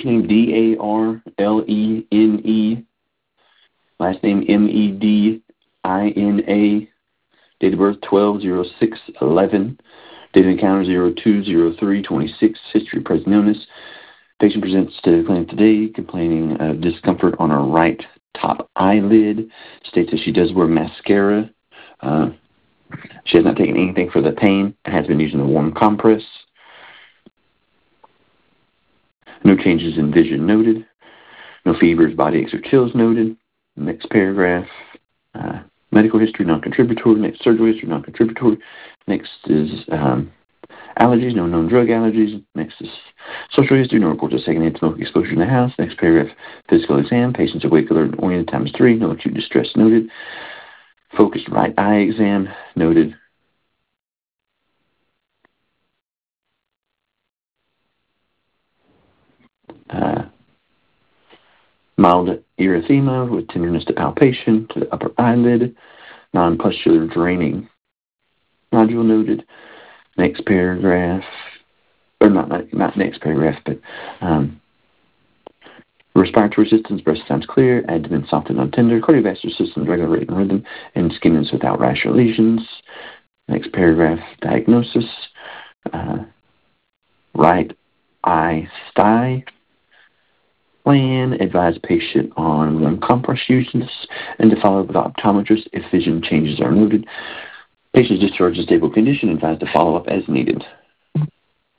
First name Darlene, last name Medina. Date of birth 12/06/11. Date of encounter 02/03/26. History present illness. Patient presents to the clinic today complaining of discomfort on her right top eyelid. States that she does wear mascara. She has not taken anything for the pain and has been using a warm compress. No changes in vision noted. No fevers, body aches, or chills noted. Next paragraph. Medical history, non-contributory. Next, surgical history, non-contributory. Next is allergies, no known drug allergies. Next is social history, no reports of secondhand smoke exposure in the house. Next paragraph, physical exam. Patients awake, alert, and oriented ×3. No acute distress noted. Focused right eye exam noted. Mild erythema with tenderness to palpation to the upper eyelid. Non-pustular draining nodule noted. Next paragraph, or not next paragraph, but respiratory systems, breast sounds clear, abdomen soft and non-tender, cardiovascular system regular rate and rhythm, and skin is without rash or lesions. Next paragraph, diagnosis, right eye sty. Plan, advise patient on warm compress uses, and to follow up with optometrist if vision changes are noted. Patient discharged in stable condition, advised to follow up as needed.